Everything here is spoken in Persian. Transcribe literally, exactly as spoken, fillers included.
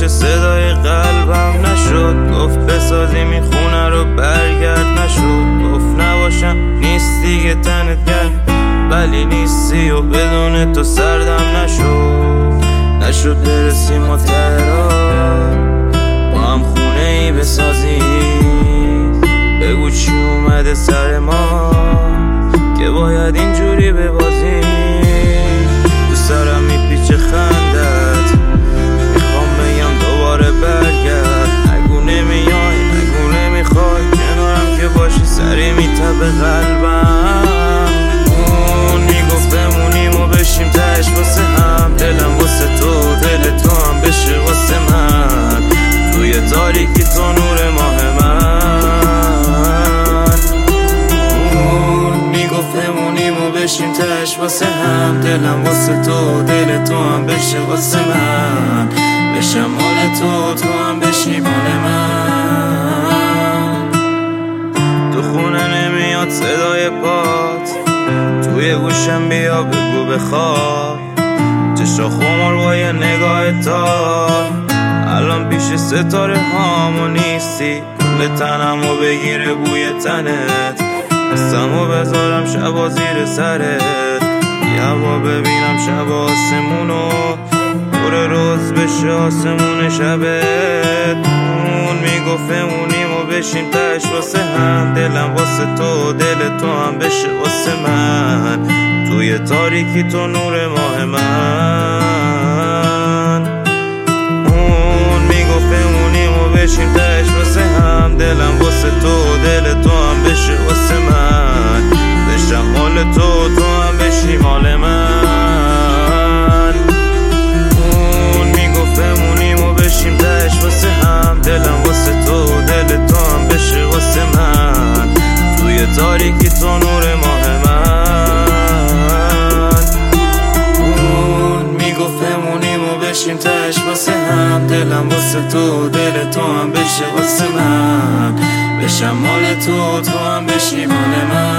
باشه صدای قلبم نشد. گفت بسازیم این خونه رو برگرد نشد. گفت نباشم نیست دیگه تنت گرم ولی نیستی و بدون تو سردم نشد. نشد برسیم ما تهران با هم خونه ای بسازیم. بگو چی اومده سر ما که باید اینجوری ببازیم. دوست دارم میپیچه خندت میخوام بگم دوباره برگرد. نگو نمیای نگو نمیخوای کنارم که باشی سری میتبه قلبم. اون میگفت بمونیم و بشیم تهش واسه هم. دلم واسه تو دل تو هم بشه واسه من. توی تاریکی تو نور ماه من. اون میگفت بمونیم و بشیم تهش واسه هم. دلم واسه تو دل تو هم بشه واسه من. بشم مال تو تو هم بشی مال من. تو خونه نمیاد صدای پات توی گوشم بیا بگو بخواب. چشا خمار با یه نگاه تا الان پیش ستاره هامو نیستی. کل تنمو بگیره بوی تنت دستمو بذارم شبا زیر سرت. یوا ببینم شب آسمونو دور روز بشه آسمون شبت. اون میگفت بمونیم و بشیم تهش واسه هم. دلم واسه تو دل تو هم بشه واسه من. توی تاریکی تو نور ماه من. اون میگفت بمونیم و بشیم تهش واسه هم. دلم واسه تو دل تو هم بشه واسه من. بشم مال تو تو هم بشی مال من. اون میگفت بمونیم و بشیم تهش واسه هم. دلم واسه تو دل تو هم بشه واسه من. توی تاریکی تو نور ماه من. اون میگفت بمونیم و بشیم تهش واسه هم. دلم واسه تو دل تو هم بشه واسه من. بشم مال تو تو هم بشی مال من.